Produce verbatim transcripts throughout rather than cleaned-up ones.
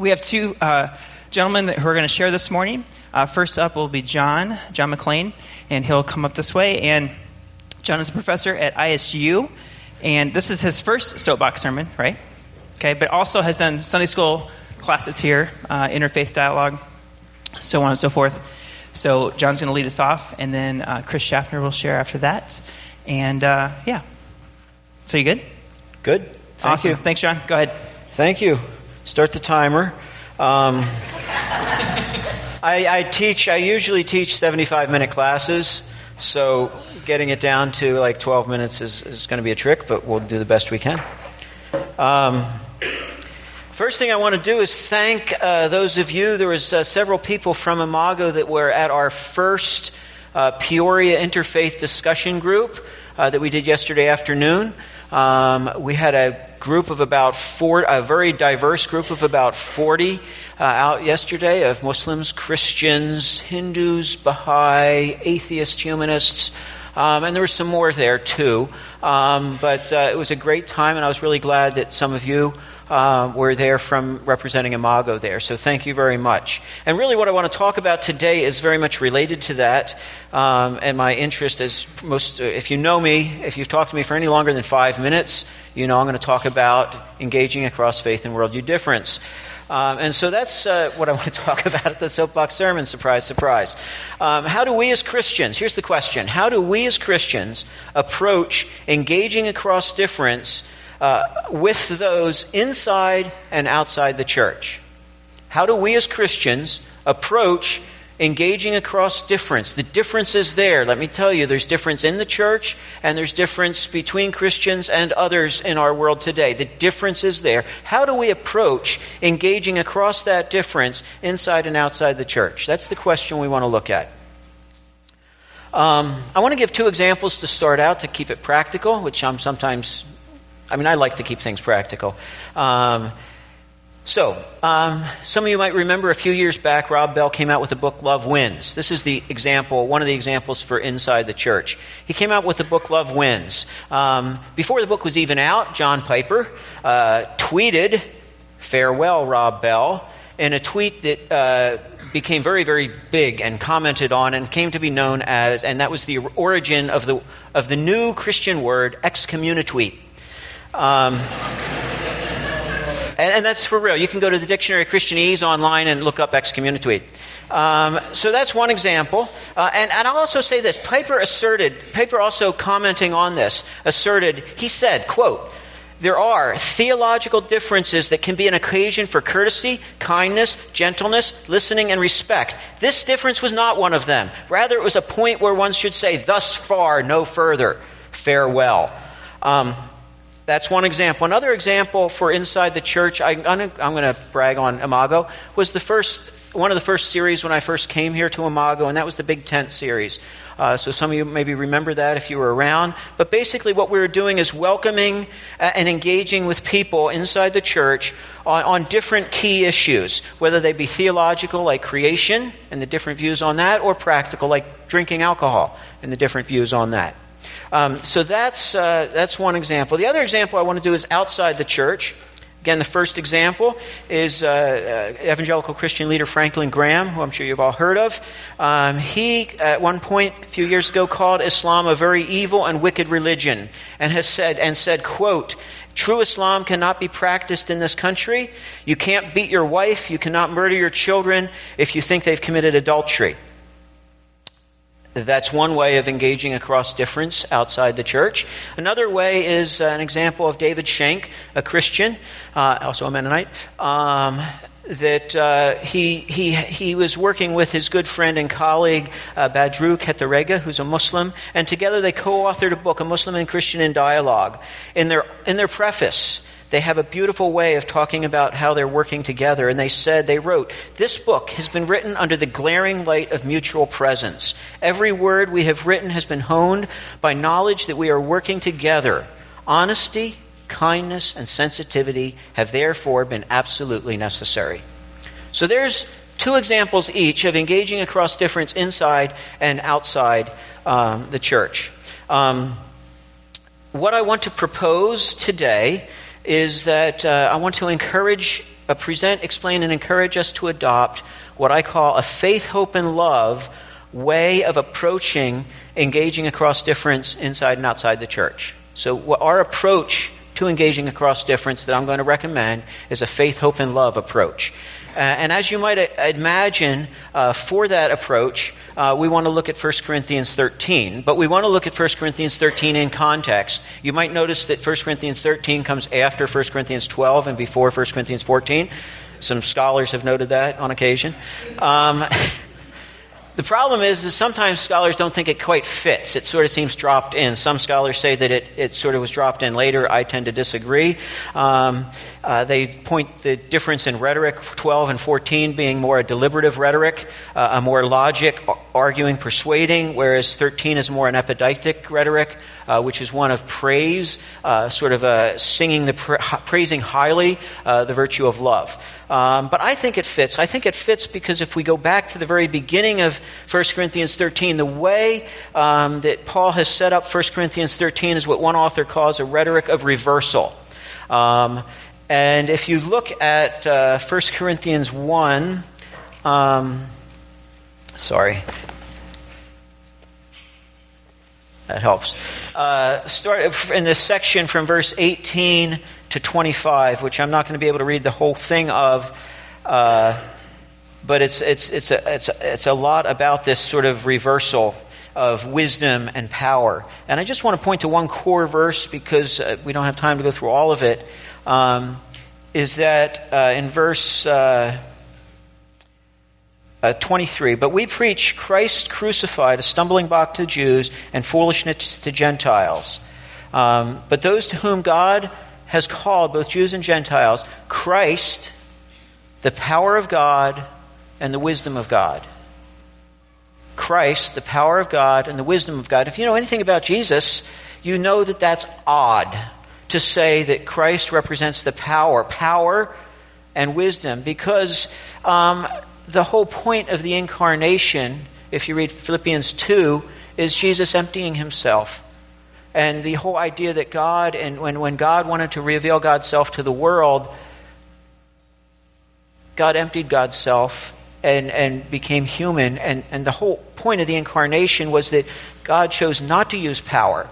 We have two uh, gentlemen that, who are going to share this morning. Uh, first up will be John, John McLean, and he'll come up this way. And John is a professor at I S U, and this is his first soapbox sermon, right? Okay, but also has done Sunday school classes here, uh, interfaith dialogue, so on and so forth. So John's going to lead us off, and then uh, Chris Schaffner will share after that. And uh, yeah, so you good? Good. Thank awesome. you. Thanks, John. Go ahead. Thank you. Start the timer. Um, I, I teach. I usually teach seventy-five minute classes, so getting it down to like twelve minutes is, is going to be a trick, but we'll do the best we can. Um, first thing I want to do is thank uh, those of you. There was uh, several people from Imago that were at our first uh, Peoria Interfaith discussion group uh, that we did yesterday afternoon. Um, we had a group of about four, a very diverse group of about forty uh, out yesterday of Muslims, Christians, Hindus, Baha'i, atheists, humanists, um, and there were some more there too. Um, but uh, it was a great time, and I was really glad that some of you uh, were there from representing Imago there. So thank you very much. And really what I want to talk about today is very much related to that. Um, and my interest is most, uh, if you know me, if you've talked to me for any longer than five minutes, you know I'm going to talk about engaging across faith and worldview difference. Um, and so that's uh, what I want to talk about at the Soapbox Sermon, surprise, surprise. Um, how do we as Christians, here's the question, how do we as Christians approach engaging across difference uh, with those inside and outside the church? How do we as Christians approach engaging across difference? The difference is there. Let me tell you, there's difference in the church, and there's difference between Christians and others in our world today. The difference is there. How do we approach engaging across that difference inside and outside the church? That's the question we want to look at. Um, I want to give two examples to start out to keep it practical, which I'm sometimes, I mean, I like to keep things practical. Um, So, um, some of you might remember a few years back, Rob Bell came out with the book Love Wins. This is the example, one of the examples for inside the church. He came out with the book Love Wins. Um, before the book was even out, John Piper uh, tweeted, "Farewell, Rob Bell," in a tweet that uh, became very, very big and commented on and came to be known as, and that was the origin of the of the new Christian word, excommunitweet. Um And, and that's for real. You can go to the Dictionary of Christianese online and look up excommunitweet. Um, so that's one example. Uh, and, and I'll also say this. Piper asserted, Piper also commenting on this, asserted, he said, quote, "There are theological differences that can be an occasion for courtesy, kindness, gentleness, listening, and respect. This difference was not one of them. Rather, it was a point where one should say, thus far, no further. Farewell." Um That's one example. Another example for inside the church, I, I'm going to brag on Imago, was the first one of the first series when I first came here to Imago, and that was the Big Tent series. Uh, so some of you maybe remember that if you were around. But basically what we were doing is welcoming and engaging with people inside the church on, on different key issues, whether they be theological, like creation, and the different views on that, or practical, like drinking alcohol, and the different views on that. Um, so that's uh, that's one example. The other example I want to do is outside the church. Again, the first example is uh, uh, evangelical Christian leader Franklin Graham, who I'm sure you've all heard of. Um, he, at one point a few years ago, called Islam a very evil and wicked religion, and has said, and said, quote, "True Islam cannot be practiced in this country. You can't beat your wife. You cannot murder your children if you think they've committed adultery." That's one way of engaging across difference outside the church. Another way is uh, an example of David Schenck, a Christian, uh, also a Mennonite, um, that uh, he he he was working with his good friend and colleague uh, Badru Ketarega, who's a Muslim, and together they co-authored a book, A Muslim and Christian in Dialogue. In their in their preface, they have a beautiful way of talking about how they're working together. And they said, they wrote, "This book has been written under the glaring light of mutual presence. Every word we have written has been honed by knowledge that we are working together. Honesty, kindness, and sensitivity have therefore been absolutely necessary." So there's two examples each of engaging across difference inside and outside um, the church. Um, what I want to propose today is that uh, I want to encourage uh, present, explain, and encourage us to adopt what I call a faith, hope, and love way of approaching engaging across difference inside and outside the church. So what our approach to engaging across difference that I'm going to recommend is a faith, hope, and love approach. Uh, and as you might uh, imagine, uh, for that approach, uh, we want to look at First Corinthians thirteen. But we want to look at First Corinthians thirteen in context. You might notice that First Corinthians thirteen comes after First Corinthians twelve and before First Corinthians fourteen. Some scholars have noted that on occasion. Um The problem is, is sometimes scholars don't think it quite fits. It sort of seems dropped in. Some scholars say that it, it sort of was dropped in later. I tend to disagree. Um, uh, they point the difference in rhetoric, twelve and fourteen being more a deliberative rhetoric, uh, a more logic, arguing, persuading, whereas thirteen is more an epidictic rhetoric, uh, which is one of praise, uh, sort of a singing, the pra- praising highly uh, the virtue of love. Um, but I think it fits. I think it fits because if we go back to the very beginning of First Corinthians thirteen, the way um, that Paul has set up First Corinthians thirteen is what one author calls a rhetoric of reversal. Um, and if you look at uh, First Corinthians one, um, sorry, that helps. Uh, start in this section from verse eighteen to twenty-five, which I'm not going to be able to read the whole thing of, uh, but it's it's it's a it's a, it's a lot about this sort of reversal of wisdom and power. And I just want to point to one core verse because uh, we don't have time to go through all of it. Um, is that uh, in verse uh, uh, twenty-three? But we preach Christ crucified, a stumbling block to Jews and foolishness to Gentiles. Um, but those to whom God has called, both Jews and Gentiles, Christ, the power of God and the wisdom of God. Christ, the power of God and the wisdom of God. If you know anything about Jesus, you know that that's odd to say that Christ represents the power, power and wisdom, because um, the whole point of the incarnation, if you read Philippians two, is Jesus emptying himself. And the whole idea that God, and when, when God wanted to reveal God's self to the world, God emptied God's self and, and became human. And, and the whole point of the incarnation was that God chose not to use power.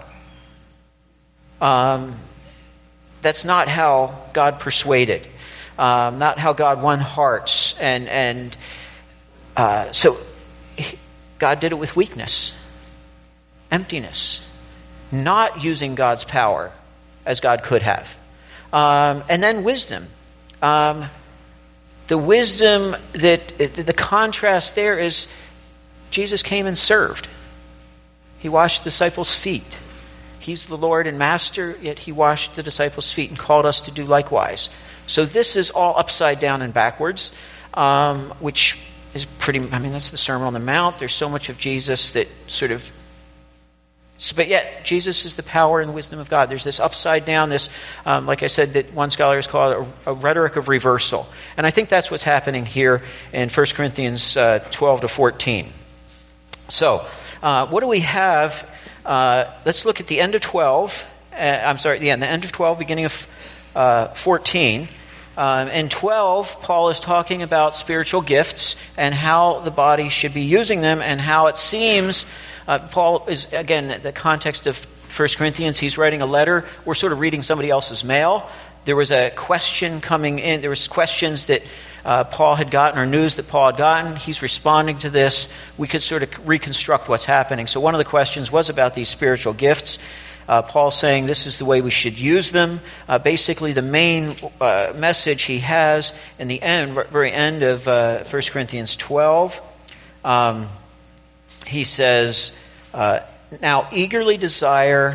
Um, that's not how God persuaded, um, not how God won hearts. And, and uh, so God did it with weakness, emptiness. Not using God's power as God could have. Um, and then wisdom. Um, the wisdom that, the contrast there is Jesus came and served. He washed the disciples' feet. He's the Lord and Master, yet he washed the disciples' feet and called us to do likewise. So this is all upside down and backwards, um, which is pretty, I mean, that's the Sermon on the Mount. There's so much of Jesus that sort of, but yet, Jesus is the power and the wisdom of God. There's this upside down, this, um, like I said, that one scholar has called a, a rhetoric of reversal. And I think that's what's happening here in First Corinthians uh, twelve to fourteen. So, uh, what do we have? Uh, let's look at the end of twelve. Uh, I'm sorry, yeah, the end of twelve, beginning of uh, fourteen. Um, in twelve, Paul is talking about spiritual gifts and how the body should be using them and how it seems... Uh, Paul is, again, the context of First Corinthians, he's writing a letter. We're sort of reading somebody else's mail. There was a question coming in. There was questions that uh, Paul had gotten or news that Paul had gotten. He's responding to this. We could sort of reconstruct what's happening. So one of the questions was about these spiritual gifts. Uh, Paul's saying this is the way we should use them. Uh, basically, the main uh, message he has in the end, very end of uh, First Corinthians twelve, um, he says, uh, now eagerly desire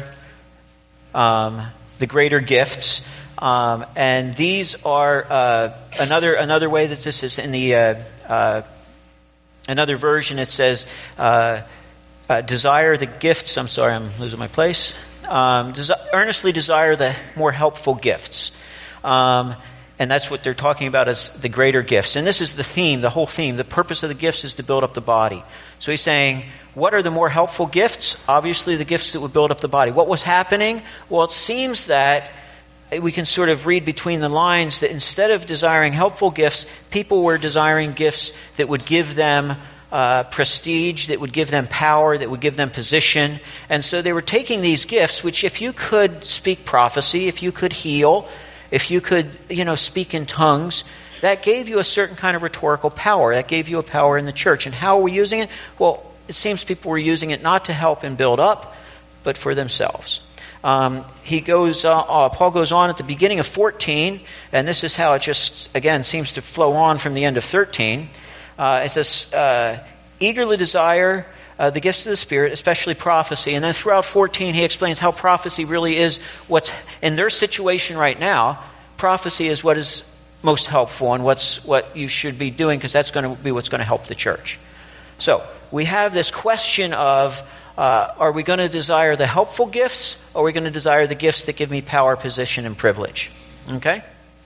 um, the greater gifts. Um, and these are uh, another another way that this is in the uh, uh, another version. It says, uh, uh, desire the gifts. I'm sorry, I'm losing my place. Um, desi- earnestly desire the more helpful gifts. Um, and that's what they're talking about as the greater gifts. And this is the theme, the whole theme. The purpose of the gifts is to build up the body. So he's saying, what are the more helpful gifts? Obviously the gifts that would build up the body. What was happening? Well, it seems that we can sort of read between the lines that instead of desiring helpful gifts, people were desiring gifts that would give them uh, prestige, that would give them power, that would give them position. And so they were taking these gifts, which if you could speak prophecy, if you could heal, if you could, you know, speak in tongues, that gave you a certain kind of rhetorical power. That gave you a power in the church. And how are we using it? Well, it seems people were using it not to help and build up, but for themselves. Um, he goes. Uh, uh, Paul goes on at the beginning of fourteen, and this is how it just, again, seems to flow on from the end of thirteen. Uh, it says, uh, eagerly desire uh, the gifts of the Spirit, especially prophecy. And then throughout fourteen, he explains how prophecy really is what's, in their situation right now, prophecy is what is most helpful and what's what you should be doing, because that's going to be what's going to help the church. So we have this question of, uh, are we going to desire the helpful gifts, or are we going to desire the gifts that give me power, position, and privilege? Okay?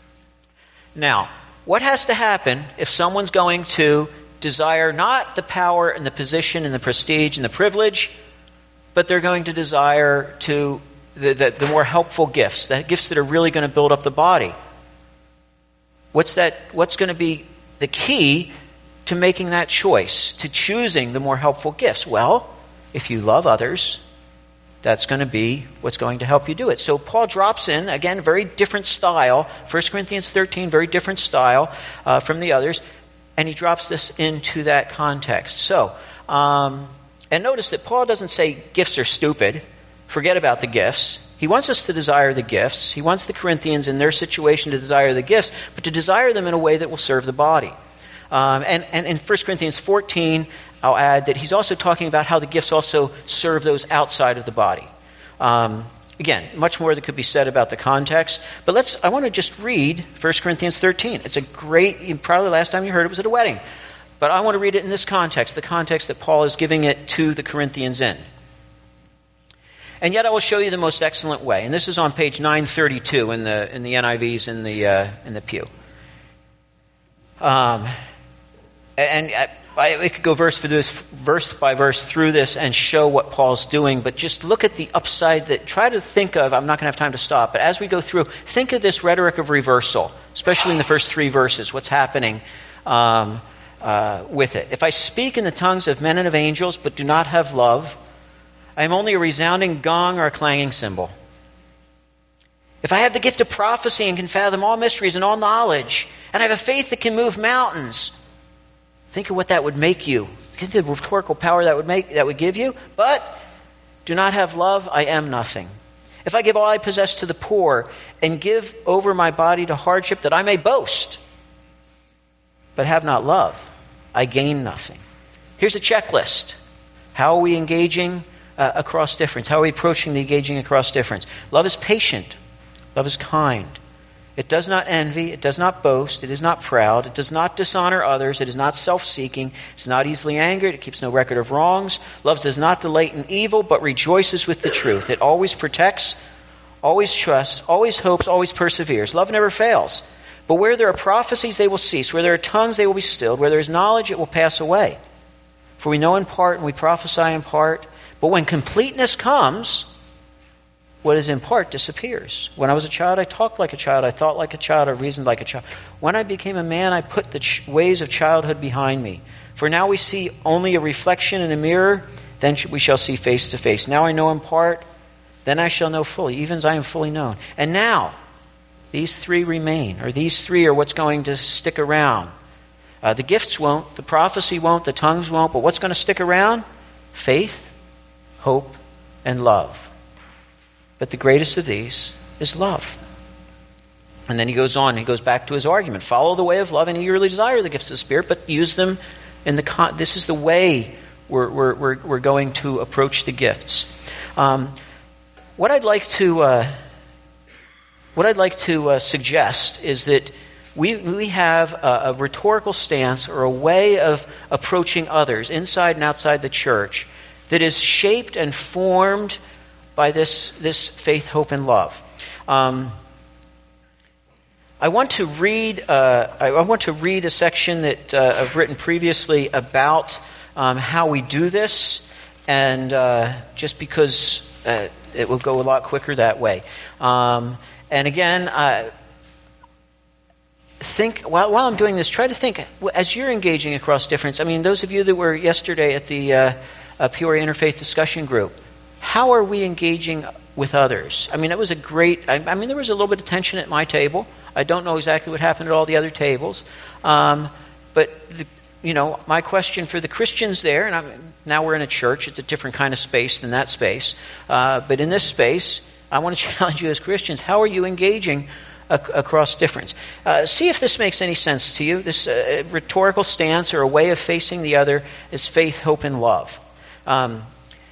Now, what has to happen if someone's going to desire not the power and the position and the prestige and the privilege, but they're going to desire to the, the, the more helpful gifts, the gifts that are really going to build up the body? What's that? What's going to be the key to making that choice, to choosing the more helpful gifts? Well, if you love others, that's going to be what's going to help you do it. So Paul drops in, again, very different style. First Corinthians thirteen, very different style uh, from the others. And he drops this into that context. So, um, and notice that Paul doesn't say gifts are stupid. Forget about the gifts. He wants us to desire the gifts. He wants the Corinthians in their situation to desire the gifts, but to desire them in a way that will serve the body. Um, and, and in First Corinthians fourteen, I'll add that he's also talking about how the gifts also serve those outside of the body. Um, again, much more that could be said about the context. But let's. I want to just read First Corinthians thirteen. It's a great, probably the last time you heard it was at a wedding. But I want to read it in this context, the context that Paul is giving it to the Corinthians in. And yet I will show you the most excellent way. And this is on page nine thirty-two in the in the N I Vs in the uh, in the pew. Um, and I, I, we could go verse for this, verse by verse through this and show what Paul's doing. But just look at the upside. That try to think of. I'm not going to have time to stop. But as we go through, think of this rhetoric of reversal, especially in the first three verses. What's happening um, uh, with it? If I speak in the tongues of men and of angels, but do not have love, I am only a resounding gong or a clanging cymbal. If I have the gift of prophecy and can fathom all mysteries and all knowledge, and I have a faith that can move mountains, think of what that would make you. Think of the rhetorical power that would make that would give you. But do not have love, I am nothing. If I give all I possess to the poor and give over my body to hardship that I may boast, but have not love, I gain nothing. Here's a checklist. How are we engaging Uh, across difference? How are we approaching the engaging across difference? Love is patient. Love is kind. It does not envy. It does not boast. It is not proud. It does not dishonor others. It is not self-seeking. It's not easily angered. It keeps no record of wrongs. Love does not delight in evil, but rejoices with the truth. It always protects, always trusts, always hopes, always perseveres. Love never fails. But where there are prophecies, they will cease. Where there are tongues, they will be stilled. Where there is knowledge, it will pass away. For we know in part and we prophesy in part. But when completeness comes, what is in part disappears. When I was a child, I talked like a child. I thought like a child. I reasoned like a child. When I became a man, I put the ch- ways of childhood behind me. For now we see only a reflection in a mirror. Then we shall see face to face. Now I know in part. Then I shall know fully, even as I am fully known. And now, these three remain. Or these three are what's going to stick around. Uh, the gifts won't. The prophecy won't. The tongues won't. But what's going to stick around? Faith, hope, and love. But the greatest of these is love. And then he goes on, he goes back to his argument. Follow the way of love and eagerly desire the gifts of the Spirit, but use them in the con- this is the way we're, we're, we're, we're going to approach the gifts. Um, what I'd like to uh, what I'd like to uh, suggest is that we we have a, a rhetorical stance or a way of approaching others inside and outside the church that is shaped and formed by this, this faith, hope, and love. Um, I want to read. Uh, I, I want to read a section that uh, I've written previously about um, how we do this, and uh, just because uh, it will go a lot quicker that way. Um, and again, uh, think, while, while I'm doing this, try to think, as you're engaging across difference, I mean, those of you that were yesterday at the uh, uh, Peoria Interfaith Discussion Group, how are we engaging with others? I mean, it was a great, I, I mean, there was a little bit of tension at my table. I don't know exactly what happened at all the other tables. Um, but, the, you know, my question for the Christians there, and I'm, now we're in a church, it's a different kind of space than that space. Uh, but in this space, I want to challenge you as Christians, how are you engaging ac- across difference? Uh, see if this makes any sense to you. This uh, rhetorical stance or a way of facing the other is faith, hope, and love. Um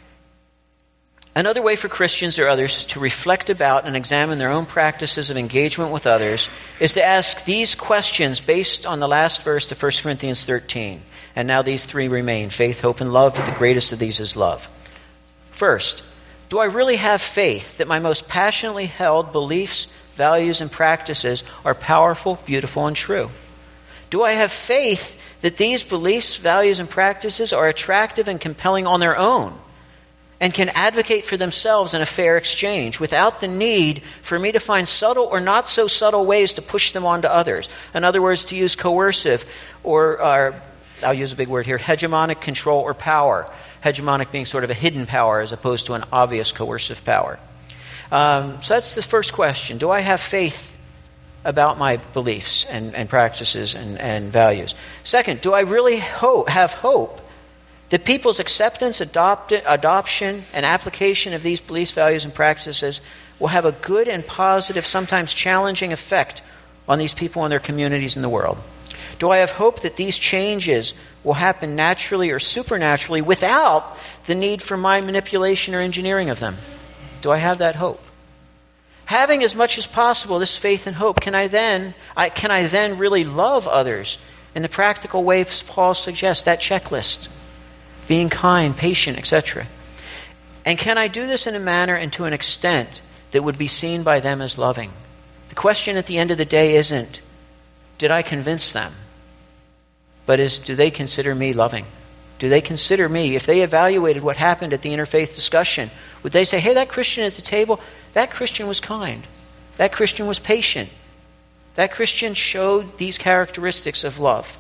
Another way for Christians or others to reflect about and examine their own practices of engagement with others is to ask these questions based on the last verse of First Corinthians thirteen. And now these three remain, faith, hope, and love, but the greatest of these is love. First, do I really have faith that my most passionately held beliefs, values, and practices are powerful, beautiful, and true? Do I have faith that these beliefs, values, and practices are attractive and compelling on their own, and can advocate for themselves in a fair exchange without the need for me to find subtle or not so subtle ways to push them on to others? In other words, to use coercive or, or, I'll use a big word here, hegemonic control or power. Hegemonic being sort of a hidden power as opposed to an obvious coercive power. Um, so that's the first question. Do I have faith about my beliefs and, and practices and, and values? Second, do I really hope, have hope that people's acceptance, adopt, adoption, and application of these beliefs, values, and practices will have a good and positive, sometimes challenging effect on these people and their communities in the world? Do I have hope that these changes will happen naturally or supernaturally without the need for my manipulation or engineering of them? Do I have that hope? Having as much as possible this faith and hope, can I then, I, can I then really love others in the practical ways Paul suggests, that checklist? Being kind, patient, et cetera. And can I do this in a manner and to an extent that would be seen by them as loving? The question at the end of the day isn't, did I convince them? But is, do they consider me loving? Do they consider me, if they evaluated what happened at the interfaith discussion, would they say, hey, that Christian at the table, that Christian was kind. That Christian was patient. That Christian showed these characteristics of love.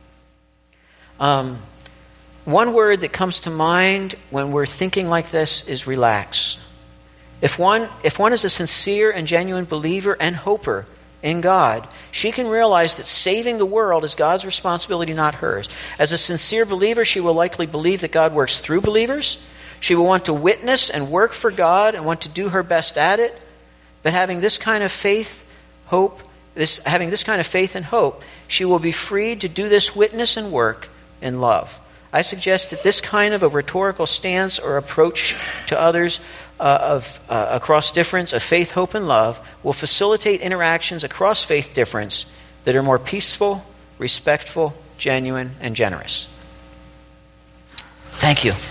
Um... One word that comes to mind when we're thinking like this is relax. If one, if one is a sincere and genuine believer and hoper in God, she can realize that saving the world is God's responsibility, not hers. As a sincere believer, she will likely believe that God works through believers. She will want to witness and work for God and want to do her best at it. But having this kind of faith, hope, this having this kind of faith and hope, she will be freed to do this witness and work in love. I suggest that this kind of a rhetorical stance or approach to others uh, of uh, across difference of faith, hope, and love will facilitate interactions across faith difference that are more peaceful, respectful, genuine, and generous. Thank you.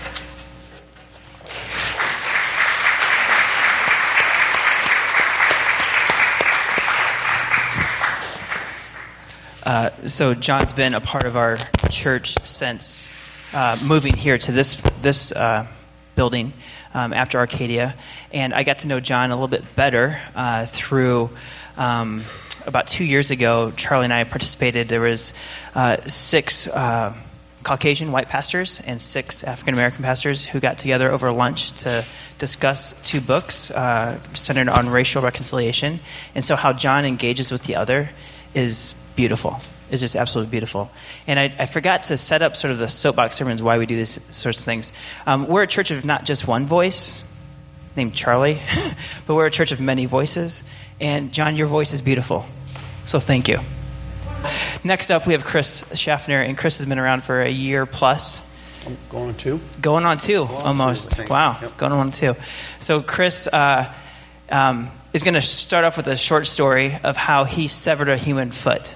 Uh, so John's been a part of our church since Uh, moving here to this this uh, building um, after Arcadia, and I got to know John a little bit better uh, through um, about two years ago. Charlie and I participated. There was uh, six uh, Caucasian white pastors and six African American pastors who got together over lunch to discuss two books uh, centered on racial reconciliation. And so, how John engages with the other is beautiful. Is just absolutely beautiful. And I, I forgot to set up sort of the soapbox sermons, why we do these sorts of things. Um, we're a church of not just one voice, named Charlie, but we're a church of many voices. And John, your voice is beautiful. So thank you. Next up, we have Chris Schaffner, and Chris has been around for a year plus. I'm going on two. Going on two, going on almost. Two, wow, yep. Going on two. So Chris uh, um, is going to start off with a short story of how he severed a human foot.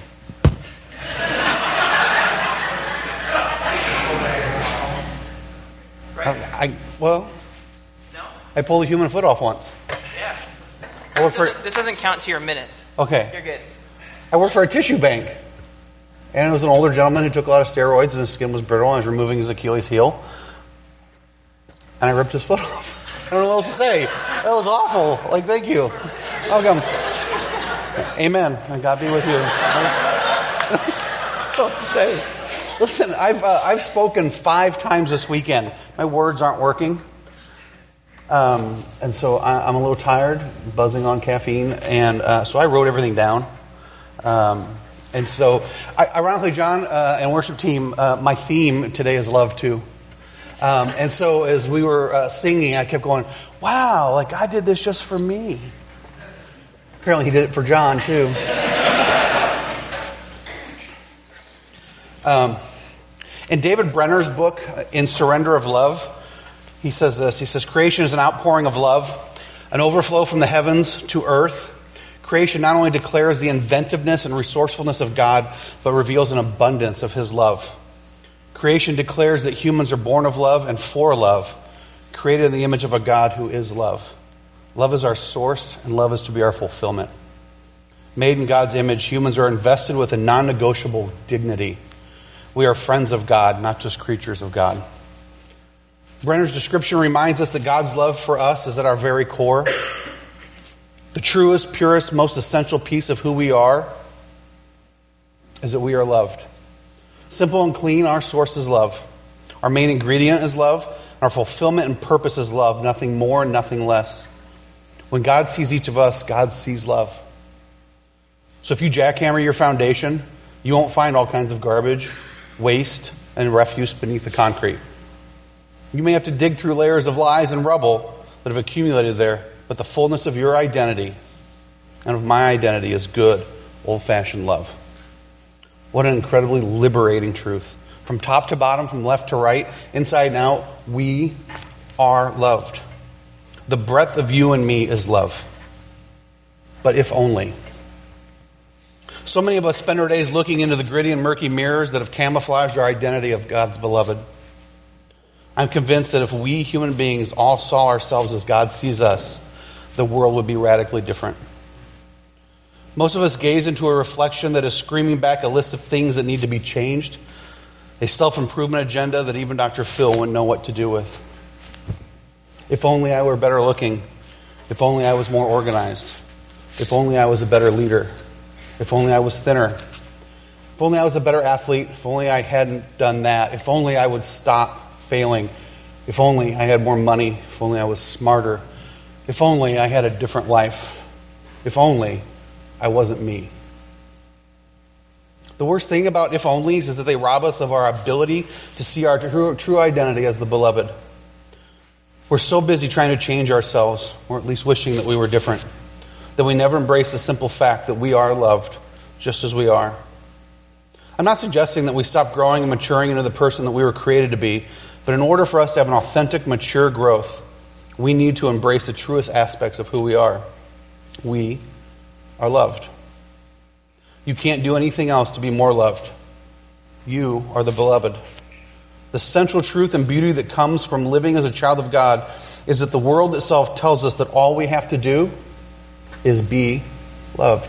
I, well, no? I pulled a human foot off once. Yeah. I worked this, for, doesn't, this doesn't count to your minutes. Okay. You're good. I worked for a tissue bank. And it was an older gentleman who took a lot of steroids and his skin was brittle and I was removing his Achilles heel. And I ripped his foot off. I don't know what else to say. That was awful. Like, thank you. Welcome. Amen. And God be with you. Don't say. Listen, I've uh, I've spoken five times this weekend. My words aren't working. Um, and so I, I'm a little tired, buzzing on caffeine, and uh, so I wrote everything down. Um, and so, I, ironically, John uh, and worship team, uh, my theme today is love too. Um, and so as we were uh, singing, I kept going, wow, like God did this just for me. Apparently he did it for John too. um, in David Brenner's book, In Surrender of Love, he says this. He says, creation is an outpouring of love, an overflow from the heavens to earth. Creation not only declares the inventiveness and resourcefulness of God, but reveals an abundance of his love. Creation declares that humans are born of love and for love, created in the image of a God who is love. Love is our source, and love is to be our fulfillment. Made in God's image, humans are invested with a non-negotiable dignity. We are friends of God, not just creatures of God. Brenner's description reminds us that God's love for us is at our very core. The truest, purest, most essential piece of who we are is that we are loved. Simple and clean, our source is love. Our main ingredient is love. Our fulfillment and purpose is love, nothing more, nothing less. When God sees each of us, God sees love. So if you jackhammer your foundation, you won't find all kinds of garbage, waste, and refuse beneath the concrete. You may have to dig through layers of lies and rubble that have accumulated there, but the fullness of your identity and of my identity is good, old-fashioned love. What an incredibly liberating truth. From top to bottom, from left to right, inside and out, we are loved. The breadth of you and me is love. But if only. So many of us spend our days looking into the gritty and murky mirrors that have camouflaged our identity of God's beloved. I'm convinced that if we human beings all saw ourselves as God sees us, the world would be radically different. Most of us gaze into a reflection that is screaming back a list of things that need to be changed, a self-improvement agenda that even Doctor Phil wouldn't know what to do with. If only I were better looking. If only I was more organized. If only I was a better leader. If only I was thinner. If only I was a better athlete. If only I hadn't done that. If only I would stop failing. If only I had more money. If only I was smarter. If only I had a different life. If only I wasn't me. The worst thing about if onlys is that they rob us of our ability to see our true, true identity as the beloved. We're so busy trying to change ourselves, or at least wishing that we were different, that we never embrace the simple fact that we are loved just as we are. I'm not suggesting that we stop growing and maturing into the person that we were created to be, but in order for us to have an authentic, mature growth, we need to embrace the truest aspects of who we are. We are loved. You can't do anything else to be more loved. You are the beloved. The central truth and beauty that comes from living as a child of God is that the world itself tells us that all we have to do is be loved.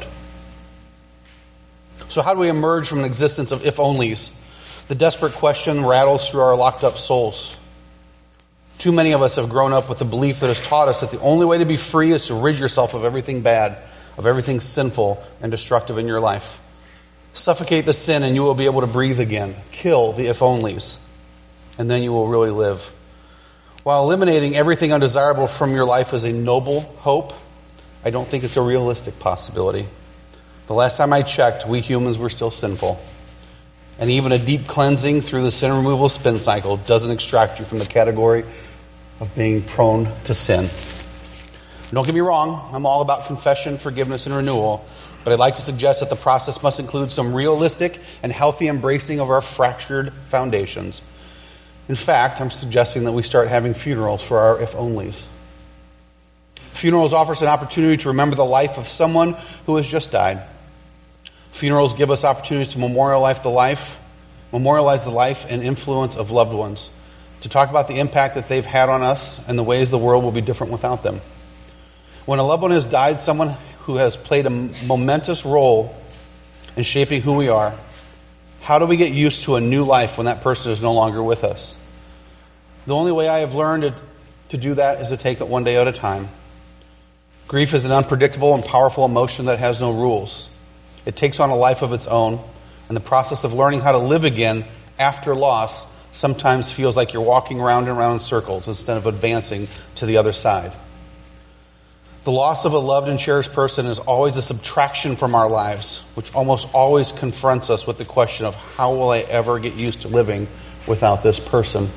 So how do we emerge from an existence of if-onlys? The desperate question rattles through our locked-up souls. Too many of us have grown up with the belief that has taught us that the only way to be free is to rid yourself of everything bad, of everything sinful and destructive in your life. Suffocate the sin and you will be able to breathe again. Kill the if-onlys, and then you will really live. While eliminating everything undesirable from your life is a noble hope, I don't think it's a realistic possibility. The last time I checked, we humans were still sinful. And even a deep cleansing through the sin removal spin cycle doesn't extract you from the category of being prone to sin. Don't get me wrong, I'm all about confession, forgiveness, and renewal, but I'd like to suggest that the process must include some realistic and healthy embracing of our fractured foundations. In fact, I'm suggesting that we start having funerals for our if-onlys. Funerals offer us an opportunity to remember the life of someone who has just died. Funerals give us opportunities to memorialize the life, memorialize the life and influence of loved ones, to talk about the impact that they've had on us and the ways the world will be different without them. When a loved one has died, someone who has played a momentous role in shaping who we are, how do we get used to a new life when that person is no longer with us? The only way I have learned to, to do that is to take it one day at a time. Grief is an unpredictable and powerful emotion that has no rules. It takes on a life of its own, and the process of learning how to live again after loss sometimes feels like you're walking around and around in circles instead of advancing to the other side. The loss of a loved and cherished person is always a subtraction from our lives, which almost always confronts us with the question of how will I ever get used to living without this person?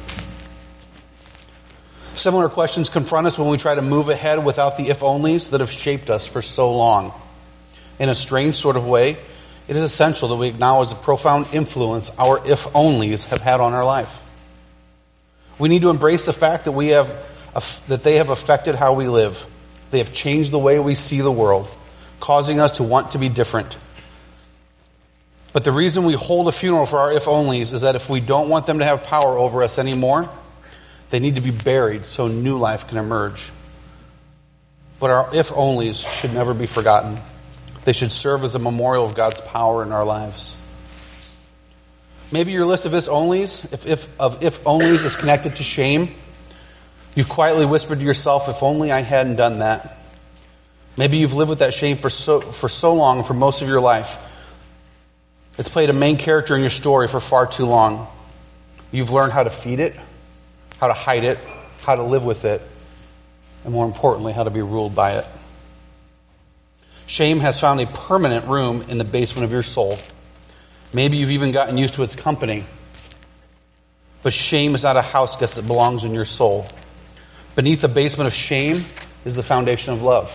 Similar questions confront us when we try to move ahead without the if-onlys that have shaped us for so long. In a strange sort of way, it is essential that we acknowledge the profound influence our if-onlys have had on our life. We need to embrace the fact that we have that they have affected how we live. They have changed the way we see the world, causing us to want to be different. But the reason we hold a funeral for our if-onlys is that if we don't want them to have power over us anymore, they need to be buried so new life can emerge. But our if-onlys should never be forgotten. They should serve as a memorial of God's power in our lives. Maybe your list of if-onlys, if, if, of if-onlys is connected to shame. You've quietly whispered to yourself, if only I hadn't done that. Maybe you've lived with that shame for so, for so long, for most of your life. It's played a main character in your story for far too long. You've learned how to feed it, how to hide it, how to live with it, and more importantly, how to be ruled by it. Shame has found a permanent room in the basement of your soul. Maybe you've even gotten used to its company. But shame is not a house guest that belongs in your soul. Beneath the basement of shame is the foundation of love.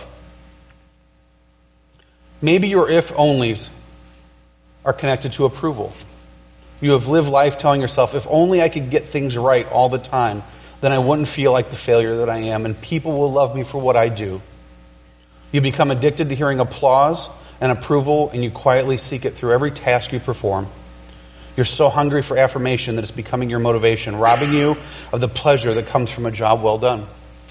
Maybe your if-onlys are connected to approval. You have lived life telling yourself, if only I could get things right all the time, then I wouldn't feel like the failure that I am, and people will love me for what I do. You become addicted to hearing applause and approval, and you quietly seek it through every task you perform. You're so hungry for affirmation that it's becoming your motivation, robbing you of the pleasure that comes from a job well done.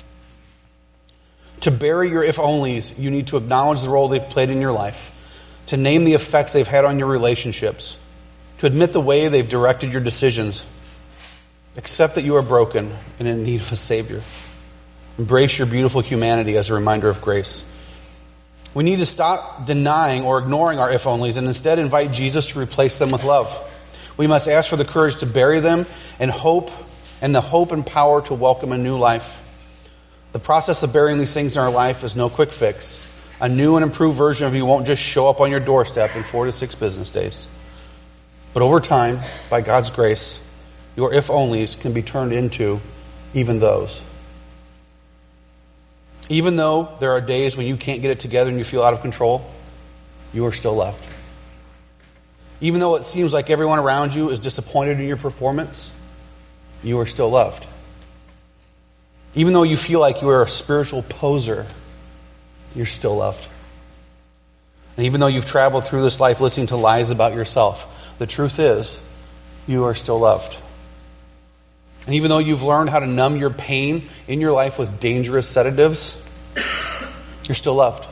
To bury your if-onlys, you need to acknowledge the role they've played in your life, to name the effects they've had on your relationships, to admit the way they've directed your decisions. Accept that you are broken and in need of a Savior. Embrace your beautiful humanity as a reminder of grace. We need to stop denying or ignoring our if-onlys and instead invite Jesus to replace them with love. We must ask for the courage to bury them and hope, and the hope and power to welcome a new life. The process of burying these things in our life is no quick fix. A new and improved version of you won't just show up on your doorstep in four to six business days. But over time, by God's grace, your if-onlys can be turned into even those. Even though there are days when you can't get it together and you feel out of control, you are still loved. Even though it seems like everyone around you is disappointed in your performance, you are still loved. Even though you feel like you are a spiritual poser, you're still loved. And even though you've traveled through this life listening to lies about yourself, the truth is, you are still loved. And even though you've learned how to numb your pain in your life with dangerous sedatives, you're still loved.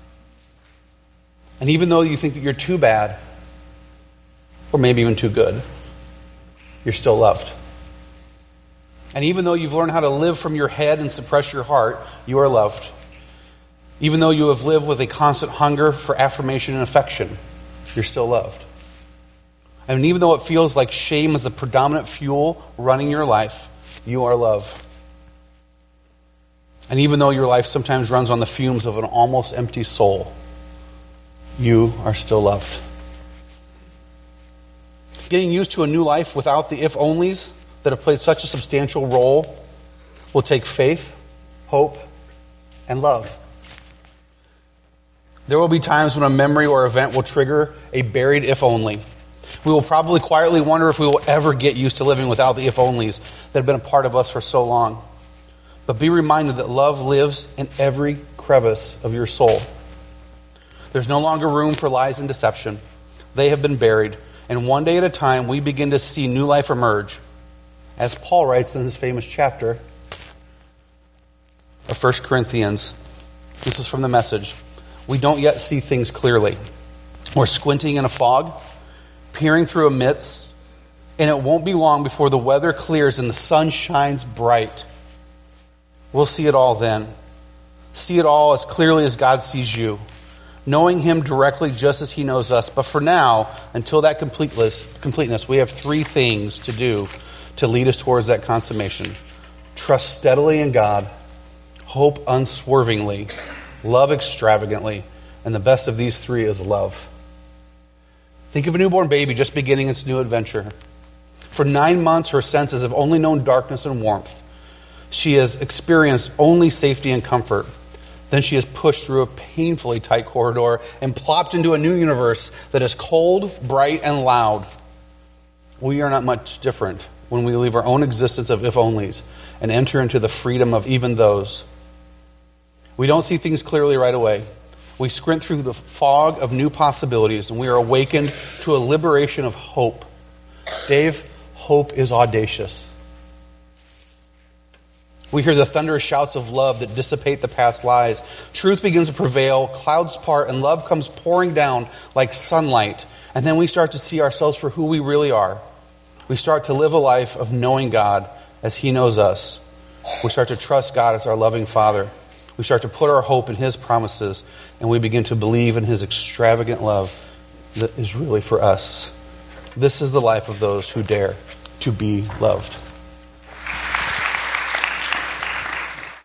And even though you think that you're too bad, or maybe even too good, you're still loved. And even though you've learned how to live from your head and suppress your heart, you are loved. Even though you have lived with a constant hunger for affirmation and affection, you're still loved. And even though it feels like shame is the predominant fuel running your life, you are loved. And even though your life sometimes runs on the fumes of an almost empty soul, you are still loved. Getting used to a new life without the if-onlys that have played such a substantial role will take faith, hope, and love. There will be times when a memory or event will trigger a buried if-only. We will probably quietly wonder if we will ever get used to living without the if-onlys that have been a part of us for so long. But be reminded that love lives in every crevice of your soul. There's no longer room for lies and deception. They have been buried. And one day at a time, we begin to see new life emerge. As Paul writes in his famous chapter of First Corinthians, this is from the Message. We don't yet see things clearly. We're squinting in a fog, peering through a mist, and it won't be long before the weather clears and the sun shines bright. We'll see it all then. See it all as clearly as God sees you, knowing him directly just as he knows us. But for now, until that completeness, completeness, we have three things to do to lead us towards that consummation. Trust steadily in God, hope unswervingly, love extravagantly, and the best of these three is love. Think of a newborn baby just beginning its new adventure. For nine months, her senses have only known darkness and warmth. She has experienced only safety and comfort. Then she is pushed through a painfully tight corridor and plopped into a new universe that is cold, bright, and loud. We are not much different when we leave our own existence of if-onlys and enter into the freedom of even those. We don't see things clearly right away. We squint through the fog of new possibilities, and we are awakened to a liberation of hope. Dave, hope is audacious. We hear the thunderous shouts of love that dissipate the past lies. Truth begins to prevail, clouds part, and love comes pouring down like sunlight. And then we start to see ourselves for who we really are. We start to live a life of knowing God as he knows us. We start to trust God as our loving Father. We start to put our hope in his promises, and we begin to believe in his extravagant love that is really for us. This is the life of those who dare to be loved.